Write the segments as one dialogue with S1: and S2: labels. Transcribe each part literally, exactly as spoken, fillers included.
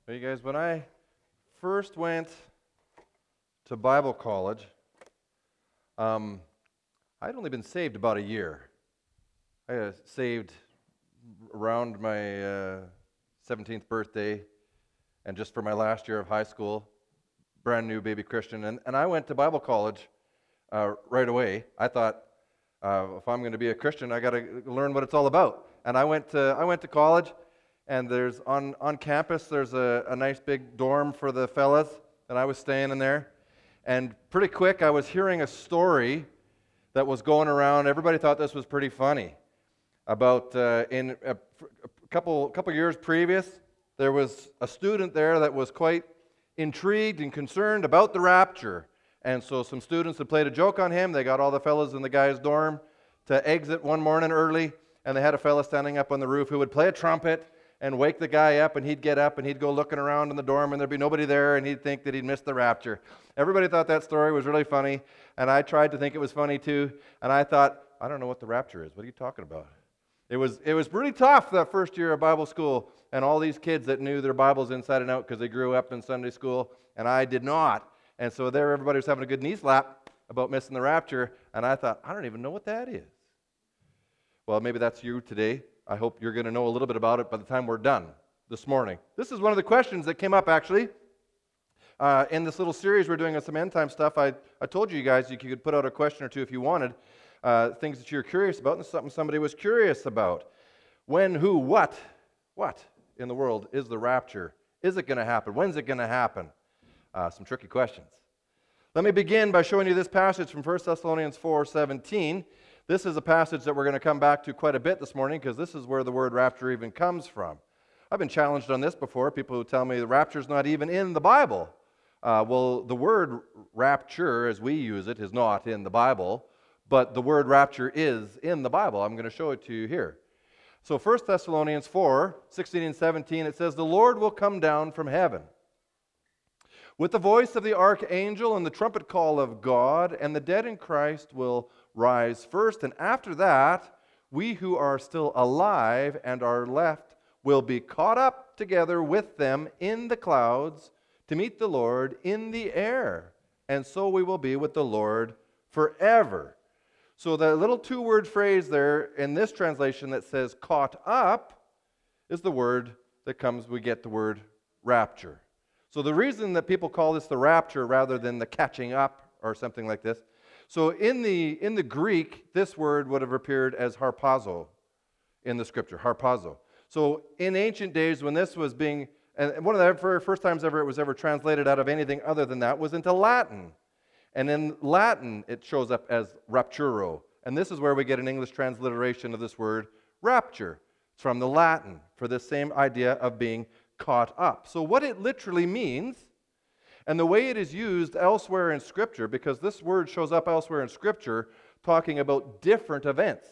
S1: Well, you guys, when I first went to Bible college, um, I'd only been saved about a year. I was saved around my uh, seventeenth birthday and just for my last year of high school, brand new baby Christian. And, and I went to Bible college uh, right away. I thought, uh, if I'm going to be a Christian, I got to learn what it's all about. And I went to I went to college, and there's on, on campus there's a, a nice big dorm for the fellas, and I was staying in there. And pretty quick, I was hearing a story that was going around. Everybody thought this was pretty funny. About uh, in a, a couple couple years previous, there was a student there that was quite intrigued and concerned about the rapture. And so some students had played a joke on him. They got all the fellas in the guy's dorm to exit one morning early, and they had a fella standing up on the roof who would play a trumpet and wake the guy up, and he'd get up and he'd go looking around in the dorm, and there'd be nobody there, and he'd think that he'd missed the rapture. Everybody thought that story was really funny, and I tried to think it was funny too, and I thought, I don't know what the rapture is. What are you talking about? It was it was pretty tough that first year of Bible school, and all these kids that knew their Bibles inside and out because they grew up in Sunday school, and I did not. And so there everybody was having a good knee slap about missing the rapture, and I thought, I don't even know what that is. Well, maybe that's you today. I hope you're going to know a little bit about it by the time we're done this morning. This is one of the questions that came up, actually. Uh, in this little series we're doing on some end time stuff, I, I told you guys you could put out a question or two if you wanted, uh, things that you're curious about, and something somebody was curious about. When, who, what, what in the world is the rapture? Is it going to happen? When's it going to happen? Uh, some tricky questions. Let me begin by showing you this passage from First Thessalonians four seventeen. This is a passage that we're going to come back to quite a bit this morning because this is where the word rapture even comes from. I've been challenged on this before. People who tell me the rapture is not even in the Bible. Uh, well, the word rapture, as we use it, is not in the Bible, but the word rapture is in the Bible. I'm going to show it to you here. So First Thessalonians four sixteen and seventeen, it says, "The Lord will come down from heaven with the voice of the archangel and the trumpet call of God, and the dead in Christ will rise first, and after that, we who are still alive and are left will be caught up together with them in the clouds to meet the Lord in the air, and so we will be with the Lord forever." So the little two-word phrase there in this translation that says caught up is the word that comes, we get the word rapture. So the reason that people call this the rapture rather than the catching up or something like this, so in the in the Greek, this word would have appeared as harpazo in the scripture, harpazo. So in ancient days when this was being, and one of the very first times ever it was ever translated out of anything other than that was into Latin. And in Latin, it shows up as rapturo. And this is where we get an English transliteration of this word rapture. It's from the Latin for this same idea of being caught up. So what it literally means, and the way it is used elsewhere in Scripture, because this word shows up elsewhere in Scripture talking about different events.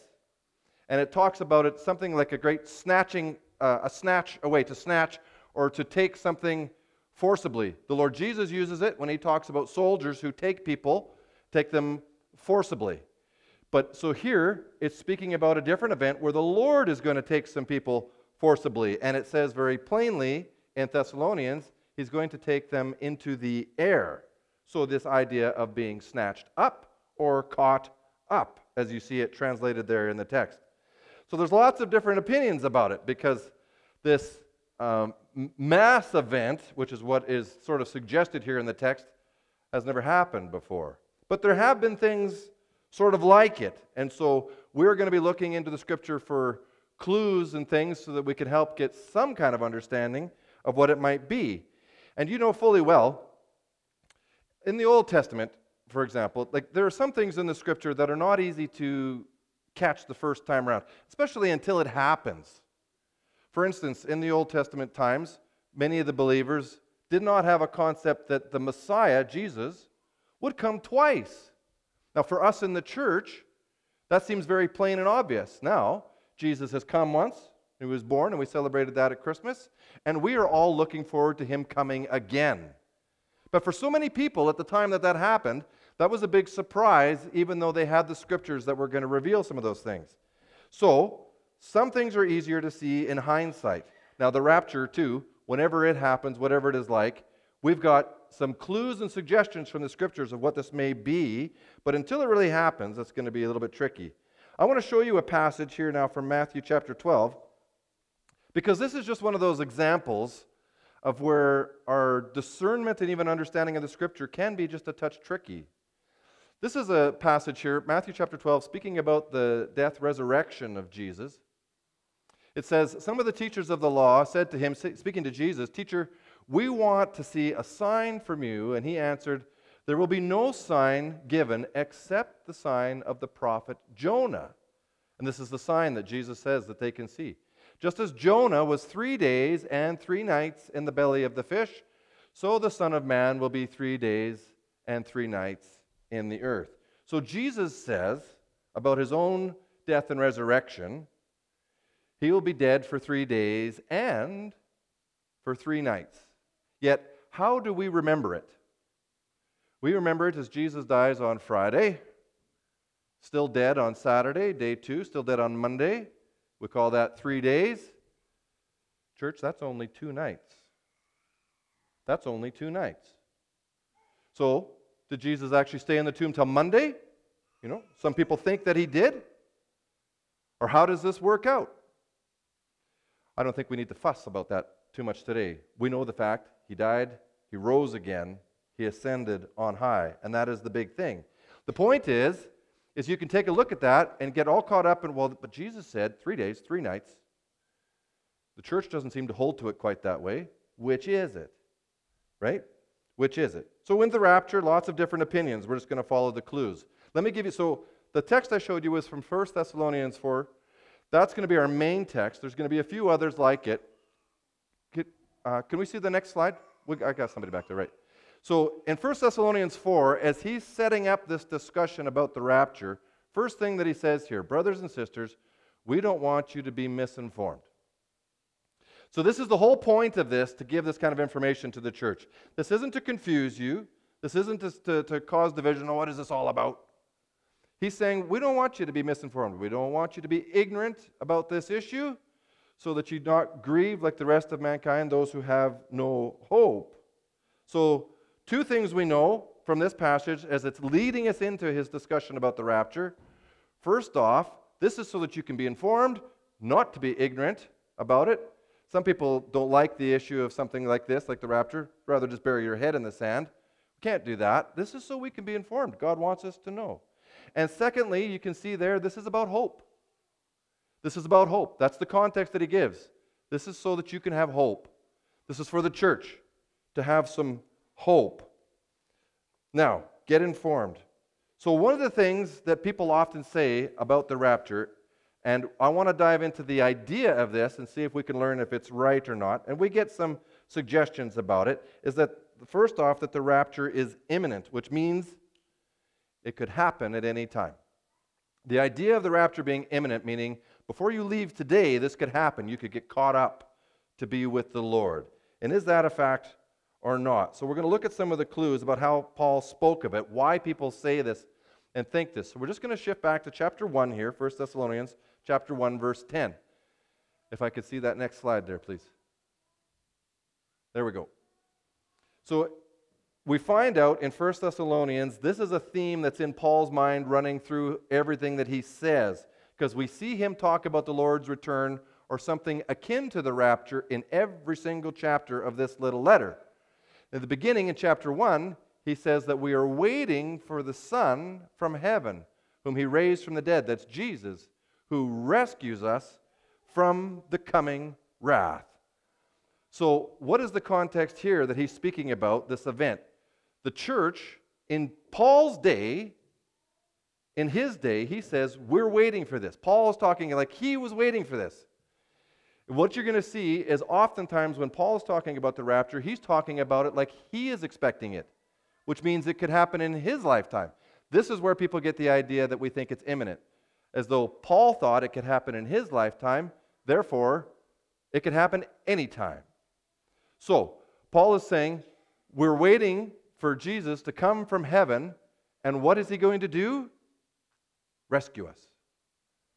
S1: And it talks about it something like a great snatching, uh, a snatch away, to snatch or to take something forcibly. The Lord Jesus uses it when he talks about soldiers who take people, take them forcibly. But so here, it's speaking about a different event where the Lord is going to take some people forcibly. And it says very plainly in Thessalonians, he's going to take them into the air. So this idea of being snatched up or caught up, as you see it translated there in the text. So there's lots of different opinions about it because this um, mass event, which is what is sort of suggested here in the text, has never happened before. But there have been things sort of like it. And so we're going to be looking into the Scripture for clues and things so that we can help get some kind of understanding of what it might be. And you know fully well, in the Old Testament, for example, like there are some things in the Scripture that are not easy to catch the first time around, especially until it happens. For instance, in the Old Testament times, many of the believers did not have a concept that the Messiah, Jesus, would come twice. Now, for us in the church, that seems very plain and obvious. Now, Jesus has come once, he was born, and we celebrated that at Christmas, and we are all looking forward to him coming again. But for so many people at the time that that happened, that was a big surprise, even though they had the scriptures that were going to reveal some of those things. So, some things are easier to see in hindsight. Now, the rapture, too, whenever it happens, whatever it is like. We've got some clues and suggestions from the Scriptures of what this may be, but until it really happens, it's going to be a little bit tricky. I want to show you a passage here now from Matthew chapter twelve, because this is just one of those examples of where our discernment and even understanding of the Scripture can be just a touch tricky. This is a passage here, Matthew chapter twelve, speaking about the death resurrection of Jesus. It says, some of the teachers of the law said to him, speaking to Jesus, "Teacher, we want to see a sign from you." And he answered, "There will be no sign given except the sign of the prophet Jonah." And this is the sign that Jesus says that they can see. "Just as Jonah was three days and three nights in the belly of the fish, so the Son of Man will be three days and three nights in the earth." So Jesus says about his own death and resurrection, he will be dead for three days and for three nights. Yet, how do we remember it? We remember it as Jesus dies on Friday, still dead on Saturday, day two, still dead on Monday. We call that three days. Church, that's only two nights. That's only two nights. So, did Jesus actually stay in the tomb till Monday? You know, some people think that he did. Or how does this work out? I don't think we need to fuss about that too much today. We know the fact he died, he rose again, he ascended on high, and that is the big thing. The point is, is you can take a look at that and get all caught up in, well, but Jesus said three days, three nights. The church doesn't seem to hold to it quite that way. Which is it? Right? Which is it? So in the rapture, lots of different opinions. We're just going to follow the clues. Let me give you, so the text I showed you was from First Thessalonians four. That's going to be our main text. There's going to be a few others like it. Can, uh, can we see the next slide? We, I got somebody back there, right? So in First Thessalonians four, as he's setting up this discussion about the rapture, first thing that he says here, brothers and sisters, we don't want you to be misinformed. So this is the whole point of this, to give this kind of information to the church. This isn't to confuse you. This isn't to, to, to cause division. Oh, what is this all about? He's saying, we don't want you to be misinformed. We don't want you to be ignorant about this issue so that you not grieve like the rest of mankind, those who have no hope. So two things we know from this passage as it's leading us into his discussion about the rapture. First off, this is so that you can be informed, not to be ignorant about it. Some people don't like the issue of something like this, like the rapture, rather just bury your head in the sand. We can't do that. This is so we can be informed. God wants us to know. And secondly, you can see there, this is about hope. This is about hope. That's the context that he gives. This is so that you can have hope. This is for the church to have some hope. Now, get informed. So one of the things that people often say about the rapture, and I want to dive into the idea of this and see if we can learn if it's right or not, and we get some suggestions about it, is that first off, that the rapture is imminent, which means it could happen at any time. The idea of the rapture being imminent, meaning before you leave today, this could happen. You could get caught up to be with the Lord. And is that a fact or not? So we're going to look at some of the clues about how Paul spoke of it, why people say this and think this. So we're just going to shift back to chapter one here, First Thessalonians chapter one, verse ten. If I could see that next slide there, please. There we go. So we find out in First Thessalonians, this is a theme that's in Paul's mind running through everything that he says, because we see him talk about the Lord's return or something akin to the rapture in every single chapter of this little letter. At the beginning in chapter one, he says that we are waiting for the Son from heaven, whom he raised from the dead. That's Jesus, who rescues us from the coming wrath. So what is the context here that he's speaking about, this event? The church, in Paul's day, in his day, he says, we're waiting for this. Paul is talking like he was waiting for this. What you're going to see is oftentimes when Paul is talking about the rapture, he's talking about it like he is expecting it, which means it could happen in his lifetime. This is where people get the idea that we think it's imminent, as though Paul thought it could happen in his lifetime, therefore, it could happen anytime. So, Paul is saying, we're waiting for Jesus to come from heaven, and what is he going to do? Rescue us.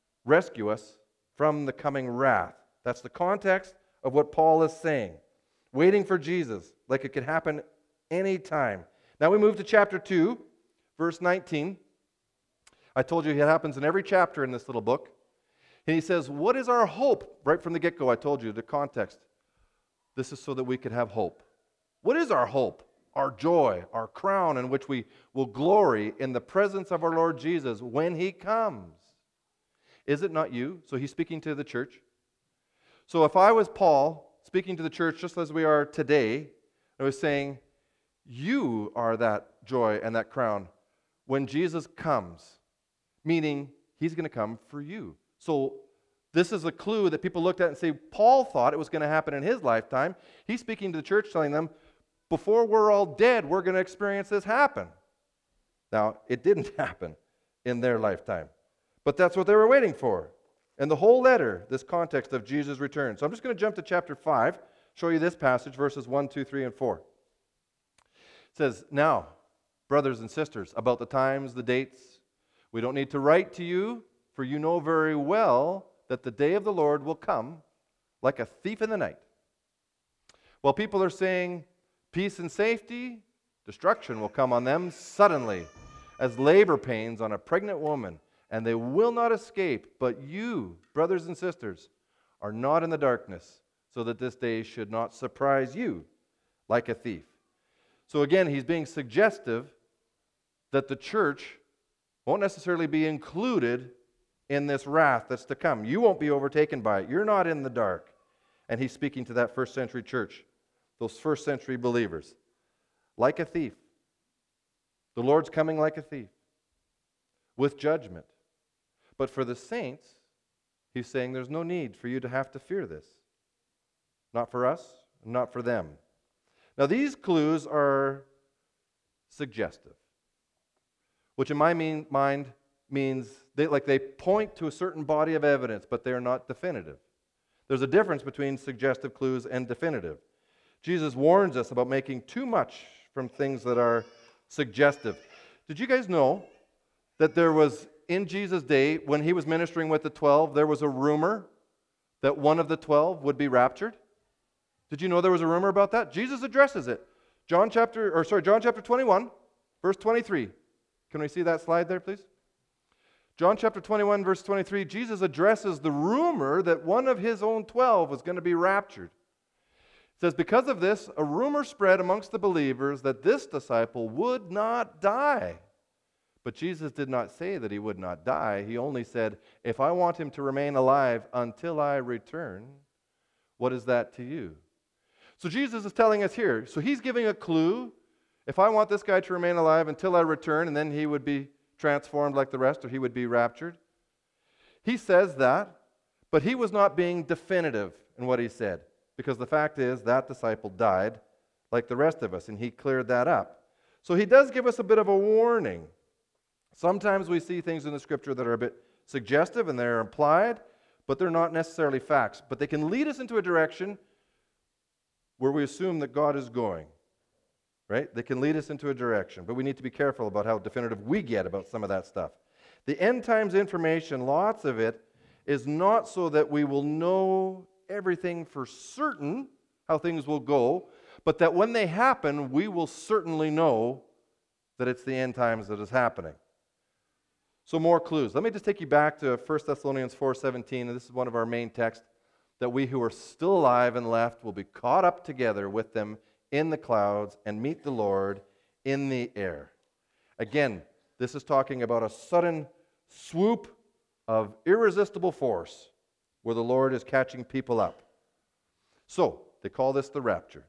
S1: Rescue us from the coming wrath. That's the context of what Paul is saying. waiting for Jesus, like it could happen anytime. Now we move to chapter two, verse nineteen. I told you it happens in every chapter in this little book. And he says, what is our hope? Right from the get-go, I told you the context. This is so that we could have hope. What is our hope? Our joy, our crown in which we will glory in the presence of our Lord Jesus when he comes. Is it not you? So he's speaking to the church. So if I was Paul speaking to the church just as we are today, I was saying, you are that joy and that crown when Jesus comes, meaning he's going to come for you. So this is a clue that people looked at and say, Paul thought it was going to happen in his lifetime. He's speaking to the church, telling them, before we're all dead, we're going to experience this happen. Now, it didn't happen in their lifetime, but that's what they were waiting for. And the whole letter, this context of Jesus' return. So I'm just going to jump to chapter five, show you this passage, verses one, two, three, and four. It says, now, brothers and sisters, about the times, the dates, we don't need to write to you, for you know very well that the day of the Lord will come like a thief in the night. While people are saying peace and safety, destruction will come on them suddenly, as labor pains on a pregnant woman, and they will not escape. But you, brothers and sisters, are not in the darkness, so that this day should not surprise you like a thief. So again, he's being suggestive that the church won't necessarily be included in this wrath that's to come. You won't be overtaken by it. You're not in the dark. And he's speaking to that first century church, those first century believers. Like a thief. The Lord's coming like a thief, with judgment. But for the saints, he's saying there's no need for you to have to fear this. Not for us, not for them. Now these clues are suggestive, which in my mean, mind means they, like they point to a certain body of evidence, but they are not definitive. There's a difference between suggestive clues and definitive. Jesus warns us about making too much from things that are suggestive. Did you guys know that there was, in Jesus' day, when he was ministering with the twelve, there was a rumor that one of the twelve would be raptured? Did you know there was a rumor about that? Jesus addresses it. John chapter, or sorry, John chapter twenty-one, verse twenty-three. Can we see that slide there, please? John chapter twenty-one, verse twenty-three, Jesus addresses the rumor that one of his own twelve was going to be raptured. It says, because of this, a rumor spread amongst the believers that this disciple would not die. But Jesus did not say that he would not die. He only said, if I want him to remain alive until I return, what is that to you? So Jesus is telling us here, so he's giving a clue. If I want this guy to remain alive until I return, and then he would be transformed like the rest, or he would be raptured. He says that, but he was not being definitive in what he said, because the fact is that disciple died like the rest of us, and he cleared that up. So he does give us a bit of a warning. Sometimes we see things in the Scripture that are a bit suggestive and they're implied, but they're not necessarily facts. But they can lead us into a direction where we assume that God is going. Right? They can lead us into a direction, but we need to be careful about how definitive we get about some of that stuff. The end times information, lots of it, is not so that we will know everything for certain, how things will go, but that when they happen, we will certainly know that it's the end times that is happening. So more clues. Let me just take you back to First Thessalonians four seventeen, and this is one of our main texts, that we who are still alive and left will be caught up together with them in the clouds and meet the Lord in the air. Again, this is talking about a sudden swoop of irresistible force where the Lord is catching people up. So, they call this the rapture.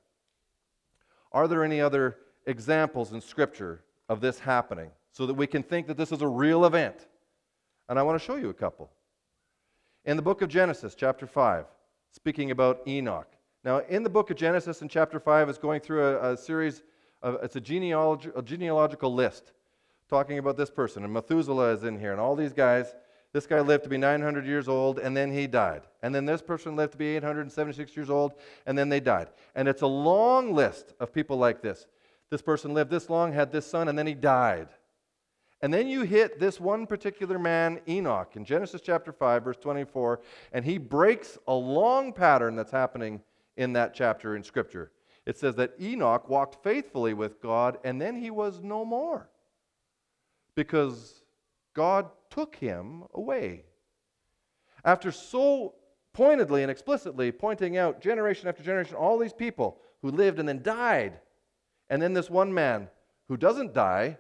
S1: Are there any other examples in Scripture of this happening so that we can think that this is a real event? And I want to show you a couple. In the book of Genesis, chapter five, speaking about Enoch. Now, in the book of Genesis, in chapter five, it's going through a, a series of, it's a, genealogy, a genealogical list talking about this person. And Methuselah is in here, and all these guys. This guy lived to be nine hundred years old, and then he died. And then this person lived to be eight hundred seventy-six years old, and then they died. And it's a long list of people like this. This person lived this long, had this son, and then he died. And then you hit this one particular man, Enoch, in Genesis chapter five, verse twenty-four, and he breaks a long pattern that's happening in that chapter in Scripture. It says that Enoch walked faithfully with God, and then he was no more, because God took him away. After so pointedly and explicitly pointing out generation after generation all these people who lived and then died, and then this one man who doesn't die,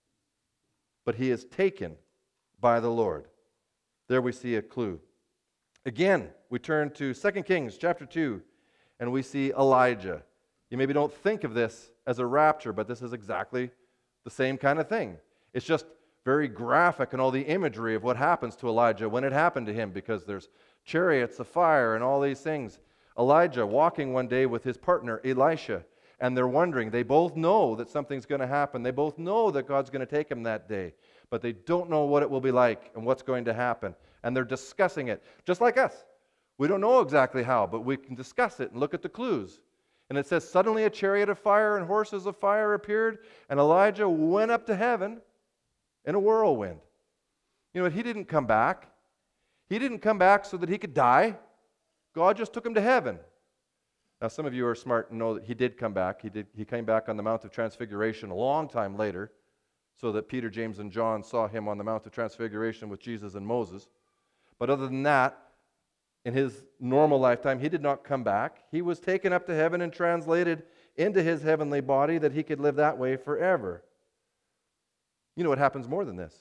S1: but he is taken by the Lord. There we see a clue. Again, we turn to Second Kings chapter two, and we see Elijah. You maybe don't think of this as a rapture, but this is exactly the same kind of thing. It's just very graphic in all the imagery of what happens to Elijah when it happened to him, because there's chariots of fire and all these things. Elijah walking one day with his partner Elisha, and they're wondering, they both know that something's going to happen. They both know that God's going to take him that day, but they don't know what it will be like and what's going to happen. And they're discussing it, just like us. We don't know exactly how, but we can discuss it and look at the clues. And it says, suddenly a chariot of fire and horses of fire appeared, and Elijah went up to heaven in a whirlwind. You know, he didn't come back. He didn't come back so that he could die. God just took him to heaven. Now, some of you are smart and know that he did come back. He did. He came back on the Mount of Transfiguration a long time later, so that Peter, James, and John saw him on the Mount of Transfiguration with Jesus and Moses. But other than that, in his normal lifetime, he did not come back. He was taken up to heaven and translated into his heavenly body that he could live that way forever. You know what happens more than this?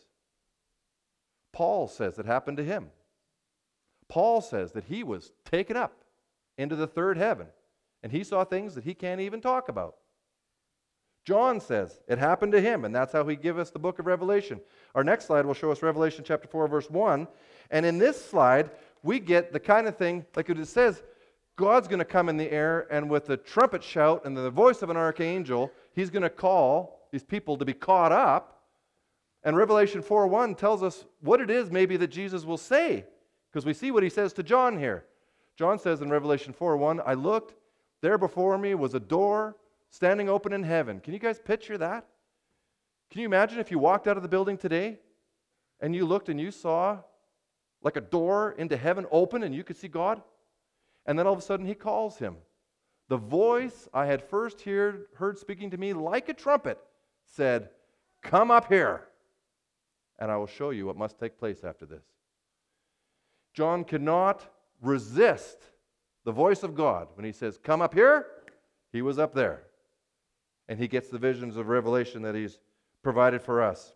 S1: Paul says it happened to him. Paul says that he was taken up into the third heaven, and he saw things that he can't even talk about. John says it happened to him, and that's how he gives us the book of Revelation. Our next slide will show us Revelation chapter four, verse one. And in this slide, we get the kind of thing, like it says, God's going to come in the air, and with a trumpet shout and the voice of an archangel, he's going to call these people to be caught up. And Revelation four one tells us what it is maybe that Jesus will say, because we see what he says to John here. John says in Revelation four one, I looked, there before me was a door standing open in heaven. Can you guys picture that? Can you imagine if you walked out of the building today and you looked and you saw like a door into heaven open and you could see God? And then all of a sudden he calls him. The voice I had first heard, heard speaking to me like a trumpet said, come up here, and I will show you what must take place after this. John cannot resist the voice of God when he says, come up here. He was up there. And he gets the visions of Revelation that he's provided for us.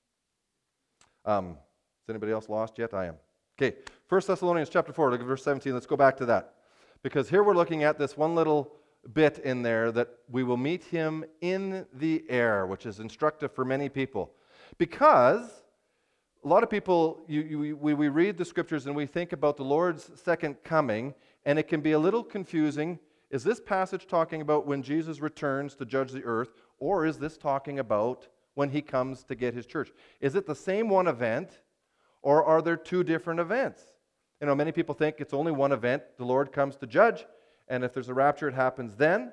S1: Um, is anybody else lost yet? I am. Okay, First Thessalonians chapter four, look at verse seventeen. Let's go back to that. Because here we're looking at this one little bit in there that we will meet him in the air, which is instructive for many people. Because a lot of people, you, you, we, we read the scriptures and we think about the Lord's second coming, and it can be a little confusing. Is this passage talking about when Jesus returns to judge the earth, or is this talking about when he comes to get his church? Is it the same one event, or are there two different events? You know, many people think it's only one event. The Lord comes to judge, and if there's a rapture, it happens then.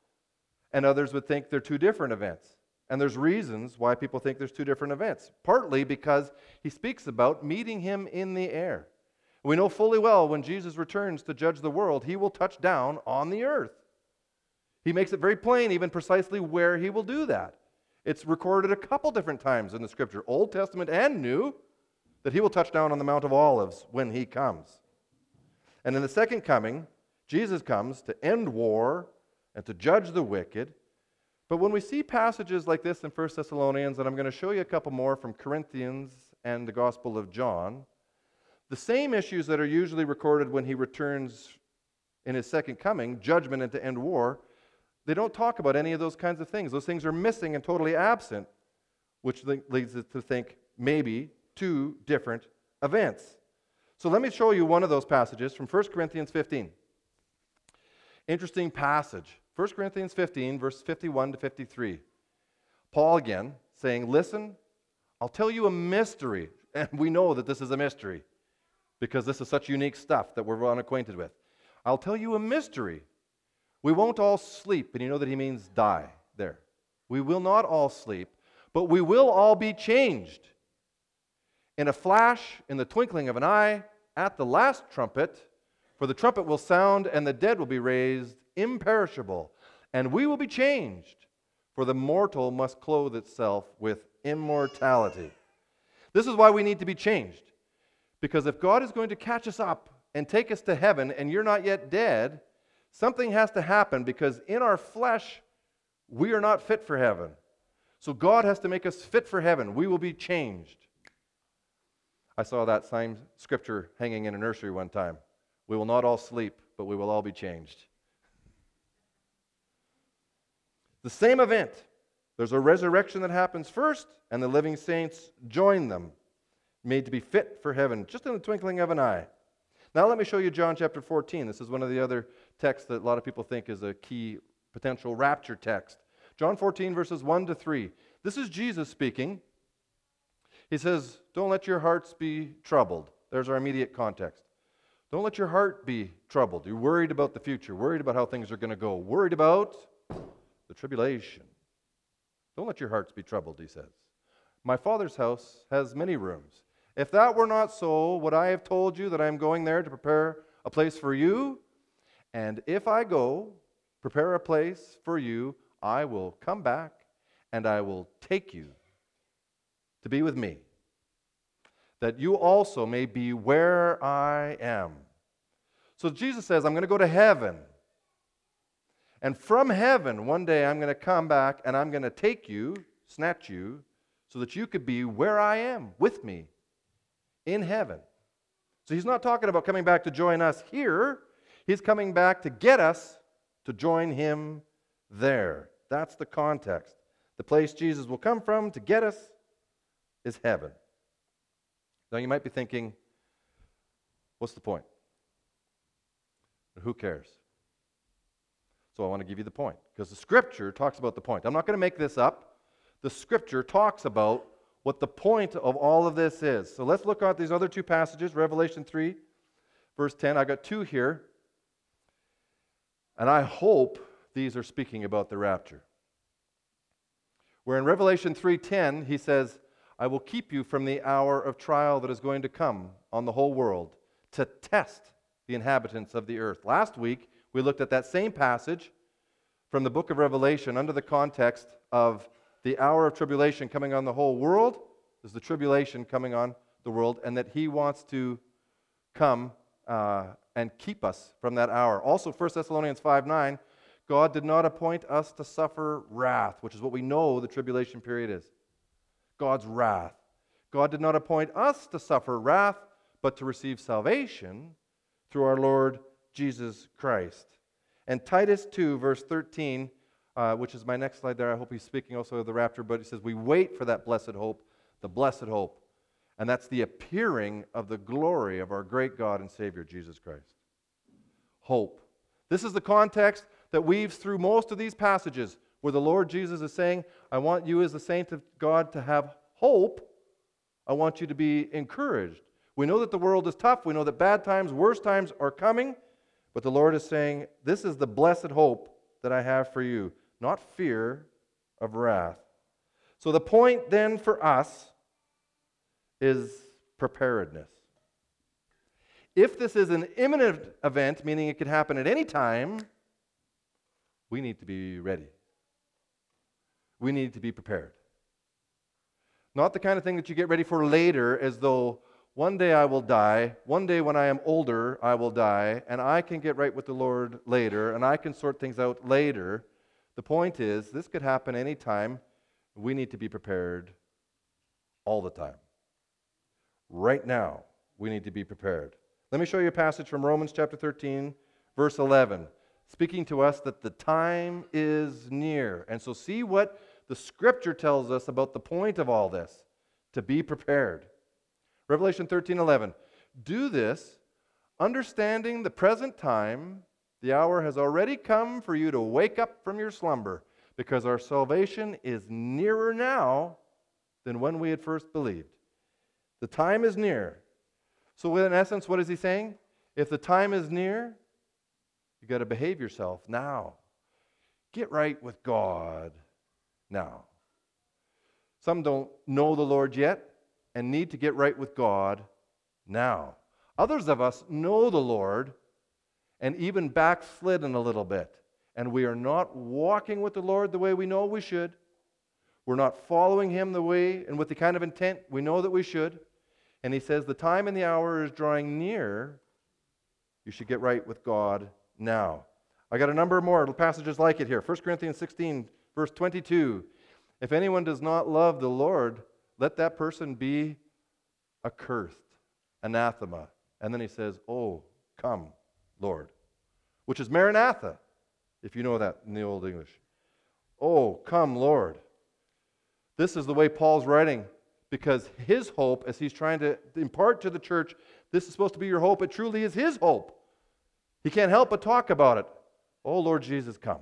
S1: And others would think they're two different events. And there's reasons why people think there's two different events. Partly because he speaks about meeting him in the air. We know fully well when Jesus returns to judge the world, he will touch down on the earth. He makes it very plain, even precisely where he will do that. It's recorded a couple different times in the Scripture, Old Testament and New, that he will touch down on the Mount of Olives when he comes. And in the second coming, Jesus comes to end war and to judge the wicked. But when we see passages like this in First Thessalonians, and I'm going to show you a couple more from Corinthians and the Gospel of John, the same issues that are usually recorded when he returns in his second coming, judgment and to end war, they don't talk about any of those kinds of things. Those things are missing and totally absent, which leads us to think maybe two different events. So let me show you one of those passages from First Corinthians fifteen. Interesting passage. First Corinthians fifteen, verses fifty-one to fifty-three. Paul again saying, listen, I'll tell you a mystery. And we know that this is a mystery because this is such unique stuff that we're unacquainted with. I'll tell you a mystery. We won't all sleep, and you know that he means die there. We will not all sleep, but we will all be changed. In a flash, in the twinkling of an eye, at the last trumpet, For the trumpet will sound, and the dead will be raised imperishable, and we will be changed. For the mortal must clothe itself with immortality. This is why we need to be changed. Because if God is going to catch us up and take us to heaven, and you're not yet dead, something has to happen, because in our flesh, we are not fit for heaven. So God has to make us fit for heaven. We will be changed. I saw that same scripture hanging in a nursery one time. We will not all sleep, but we will all be changed. The same event. There's a resurrection that happens first, and the living saints join them, made to be fit for heaven, just in the twinkling of an eye. Now let me show you John chapter fourteen. This is one of the other texts that a lot of people think is a key potential rapture text. John fourteen, verses one to three. This is Jesus speaking. He says, don't let your hearts be troubled. There's our immediate context. Don't let your heart be troubled. You're worried about the future, worried about how things are going to go, worried about the tribulation. Don't let your hearts be troubled, he says. My Father's house has many rooms. If that were not so, would I have told you that I am going there to prepare a place for you? And if I go, prepare a place for you, I will come back and I will take you to be with me, that you also may be where I am. So Jesus says, I'm going to go to heaven. And from heaven, one day I'm going to come back and I'm going to take you, snatch you, so that you could be where I am with me in heaven. So he's not talking about coming back to join us here. He's coming back to get us to join him there. That's the context. The place Jesus will come from to get us is heaven. Now you might be thinking, what's the point? Who cares? So I want to give you the point, because the Scripture talks about the point. I'm not going to make this up. The Scripture talks about what the point of all of this is. So let's look at these other two passages, Revelation three, verse ten. I got two here, and I hope these are speaking about the rapture. Where in Revelation three ten, he says, I will keep you from the hour of trial that is going to come on the whole world to test the inhabitants of the earth. Last week, we looked at that same passage from the book of Revelation under the context of the hour of tribulation coming on the whole world. There's the tribulation coming on the world, and that he wants to come uh, and keep us from that hour. Also, First Thessalonians five nine, God did not appoint us to suffer wrath, which is what we know the tribulation period is. God's wrath. God did not appoint us to suffer wrath, but to receive salvation through our Lord Jesus Christ. And Titus two, verse thirteen, uh, which is my next slide there, I hope he's speaking also of the rapture, but he says, we wait for that blessed hope, the blessed hope. And that's the appearing of the glory of our great God and Savior, Jesus Christ. Hope. This is the context that weaves through most of these passages where the Lord Jesus is saying, I want you as the saint of God to have hope. I want you to be encouraged. We know that the world is tough. We know that bad times, worse times are coming. But the Lord is saying, this is the blessed hope that I have for you, not fear of wrath. So the point then for us is preparedness. If this is an imminent event, meaning it could happen at any time, we need to be ready. We need to be prepared. Not the kind of thing that you get ready for later, as though one day I will die, one day when I am older I will die, and I can get right with the Lord later, and I can sort things out later. The point is, this could happen any time. We need to be prepared all the time. Right now, we need to be prepared. Let me show you a passage from Romans chapter thirteen, verse eleven, speaking to us that the time is near. And so see what the Scripture tells us about the point of all this, to be prepared. Revelation thirteen eleven, do this, understanding the present time, the hour has already come for you to wake up from your slumber, because our salvation is nearer now than when we had first believed. The time is near. So in essence, what is he saying? If the time is near, you got to behave yourself now. Get right with God now. Some don't know the Lord yet and need to get right with God now. Others of us know the Lord and even backslidden a little bit, and we are not walking with the Lord the way we know we should, we're not following Him the way and with the kind of intent we know that we should, and He says the time and the hour is drawing near, you should get right with God now. I got a number more passages like it here. First Corinthians sixteen, verse twenty-two. If anyone does not love the Lord, let that person be accursed, anathema. And then he says, oh, come, Lord, which is Maranatha, if you know that in the Old English. Oh, come, Lord. This is the way Paul's writing, because his hope, as he's trying to impart to the church, this is supposed to be your hope. It truly is his hope. He can't help but talk about it. Oh, Lord Jesus, come.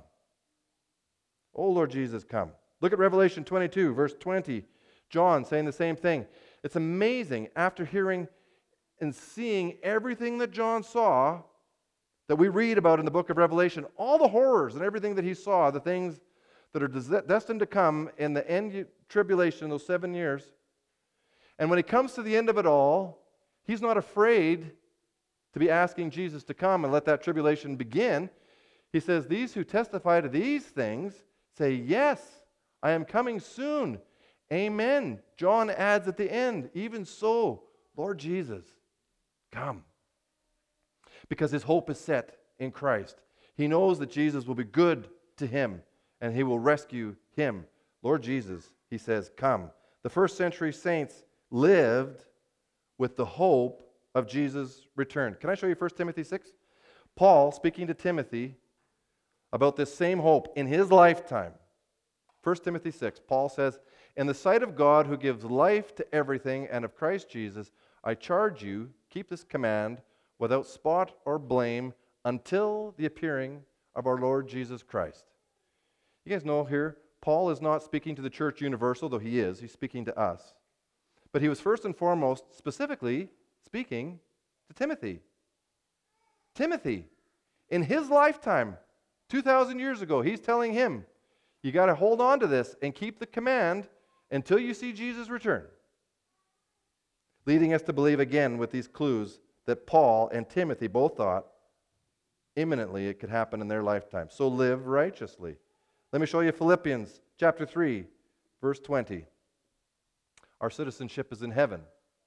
S1: Oh, Lord Jesus, come. Look at Revelation twenty-two, verse twenty. John saying the same thing. It's amazing, after hearing and seeing everything that John saw, that we read about in the book of Revelation, all the horrors and everything that he saw, the things that are des- destined to come in the end tribulation, those seven years. And when he comes to the end of it all, he's not afraid to be asking Jesus to come and let that tribulation begin. He says, these who testify to these things say, yes, I am coming soon. Amen. John adds at the end, even so, Lord Jesus, come. Because his hope is set in Christ. He knows that Jesus will be good to him and he will rescue him. Lord Jesus, he says, come. The first century saints lived with the hope of Jesus' return. Can I show you First Timothy six? Paul, speaking to Timothy about this same hope in his lifetime. First Timothy six, Paul says, in the sight of God who gives life to everything and of Christ Jesus, I charge you, keep this command without spot or blame until the appearing of our Lord Jesus Christ. You guys know here, Paul is not speaking to the church universal, though he is. He's speaking to us. But he was first and foremost, specifically, speaking to Timothy. Timothy, in his lifetime, two thousand years ago, he's telling him, you got to hold on to this and keep the command until you see Jesus return. Leading us to believe again with these clues that Paul and Timothy both thought imminently it could happen in their lifetime. So live righteously. Let me show you Philippians chapter three, verse twenty. Our citizenship is in heaven,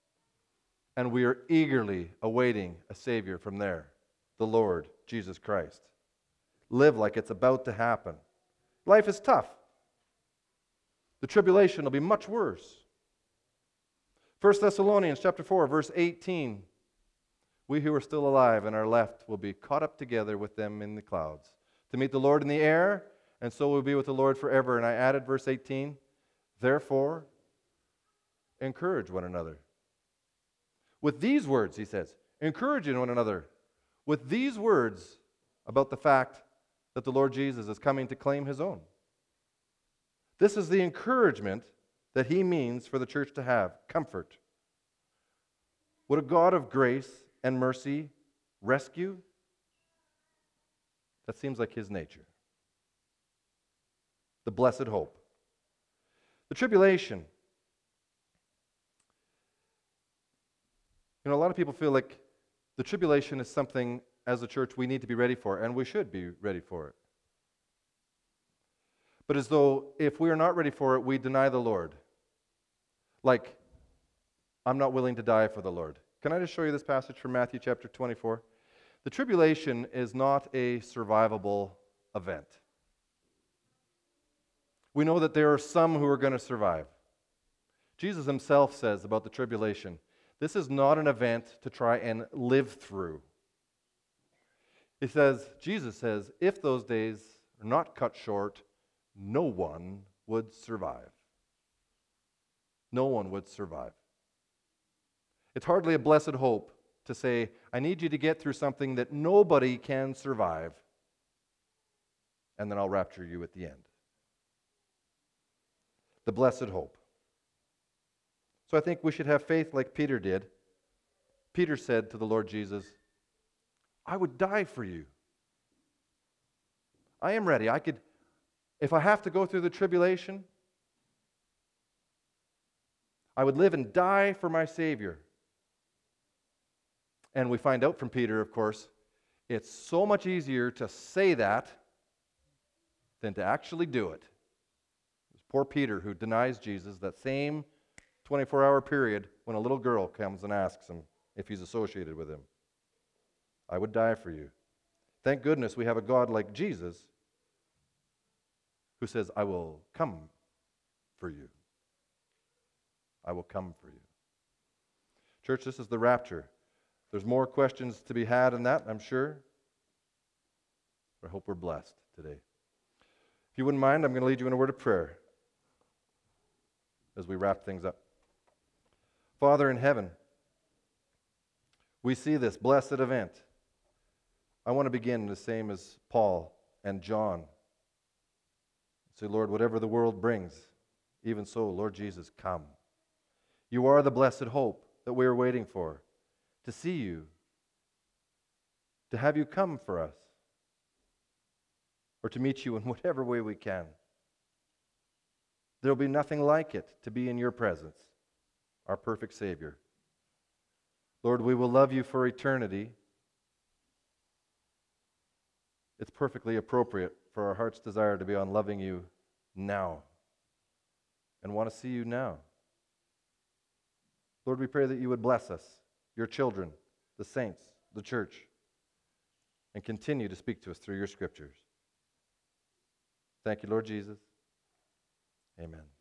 S1: and we are eagerly awaiting a Savior from there, the Lord Jesus Christ. Live like it's about to happen. Life is tough. The tribulation will be much worse. First Thessalonians chapter four, verse eighteen. We who are still alive and are left will be caught up together with them in the clouds to meet the Lord in the air, and so we'll be with the Lord forever. And I added verse eighteen, therefore, encourage one another. With these words, he says, encouraging one another with these words about the fact that the Lord Jesus is coming to claim his own. This is the encouragement that he means for the church to have, comfort. Would a God of grace and mercy rescue? That seems like his nature. The blessed hope. The tribulation. You know, a lot of people feel like the tribulation is something, as a church, we need to be ready for, and we should be ready for it. But as though if we are not ready for it, we deny the Lord. Like, I'm not willing to die for the Lord. Can I just show you this passage from Matthew chapter twenty-four? The tribulation is not a survivable event. We know that there are some who are going to survive. Jesus himself says about the tribulation, this is not an event to try and live through. He says, Jesus says, if those days are not cut short, no one would survive. No one would survive. It's hardly a blessed hope to say, I need you to get through something that nobody can survive, and then I'll rapture you at the end. The blessed hope. So I think we should have faith like Peter did. Peter said to the Lord Jesus, I would die for you. I am ready. I could, if I have to go through the tribulation, I would live and die for my Savior. And we find out from Peter, of course, It's so much easier to say that than to actually do it. There's poor Peter who denies Jesus that same twenty-four hour period when a little girl comes and asks him if he's associated with him. I would die for you. Thank goodness we have a God like Jesus who says, I will come for you. I will come for you. Church, this is the rapture. There's more questions to be had in that, I'm sure. I hope we're blessed today. If you wouldn't mind, I'm going to lead you in a word of prayer as we wrap things up. Father in heaven, we see this blessed event. I want to begin the same as Paul and John. Say, Lord, whatever the world brings, even so, Lord Jesus, come. You are the blessed hope that we are waiting for, to see you, to have you come for us, or to meet you in whatever way we can. There will be nothing like it to be in your presence, our perfect Savior. Lord, we will love you for eternity. It's perfectly appropriate for our heart's desire to be on loving you now and want to see you now. Lord, we pray that you would bless us, your children, the saints, the church, and continue to speak to us through your scriptures. Thank you, Lord Jesus. Amen.